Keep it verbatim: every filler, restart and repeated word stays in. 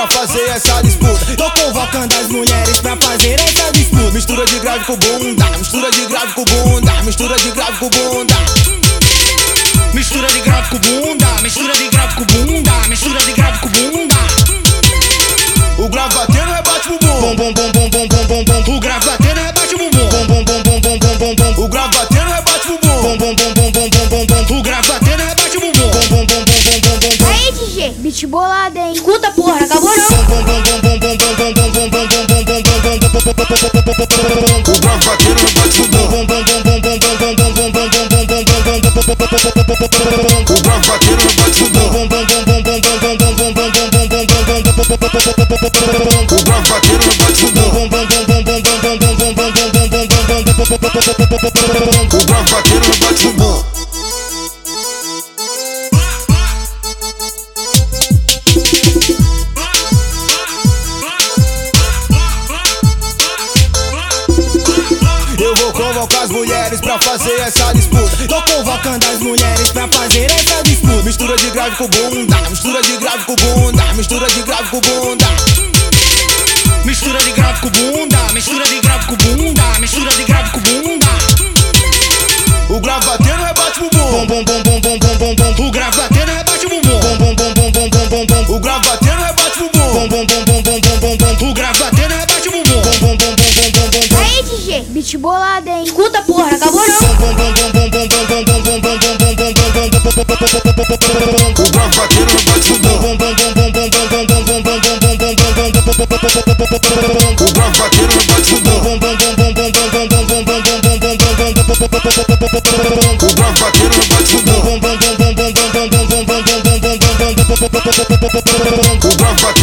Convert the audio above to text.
pra fazer essa disputa. Tô convocando as mulheres pra fazer essa disputa. Mistura de grave com bunda, mistura de grave com bunda, mistura de grave com bunda. Mistura de grave com bunda, mistura de grave com bunda, mistura de grave com bunda. O grave batendo rebate o bumbum. Bom bom bom bom bom bom bom bom. O grave batendo rebate o bumbum. Bom bom bom bom bom bom bom bom. O grave batendo rebate o bumbum. Bom bom bom bom bom bom bom bom. O grave batendo rebate o bumbum. Bom bom bom bom bom bom bom. Aí, D J, beat bolado, hein? Escuta, porra, acabou não. Bom bom bom bom bom bom bom bom bom bom bom bom bom bom bom. O grave batendo rebate o bumbum. Bom bom bom bom bom bom bom bom bom bom bom bom bom bom bom. O grave batendo rebate o bumbum. Bom bom bom bom bom bom bom bom bom bom bom bom bom bom bom. O grave batendo rebate o bumbum. Bom bom bom bom bom bom bom bom bom bom bom bom bom bom bom. O grave batendo rebate o bumbum. Eu vou convocar as mulheres pra fazer essa disputa. Tô convocando as mulheres pra fazer essa disputa. Mistura de grave com bunda, mistura de grave com bunda, mistura de grave com bunda. Mistura de grave com bunda, mistura de grave com bunda, mistura de grave com bunda. O grave batendo rebate o bumbum. Bom bom bom bom bom bom bom bom. O grave batendo rebate o bumbum. Bom bom bom bom bom bom bom bom. O grave batendo rebate o bumbum. Bom bom bom bom bom bom bom bom. O grave batendo rebate o bumbum. Bom bom bom bom bom bom bom. Aí, D J, beat bolado, hein? Escuta, porra, acabou não. Bom bom bom bom bom bom bom bom bom bom bom bom bom bom bom. O grave batendo rebate o bumbum. Bom bom bom bom bom bom bom bom bom bom bom bom bom bom bom. O grave batendo rebate o bumbum. Bom bom bom bom bom bom bom bom bom bom bom bom bom bom bom. O grave batendo rebate o bumbum. Bom bom bom bom bom bom bom bom bom bom bom bom bom bom bom bom. O grave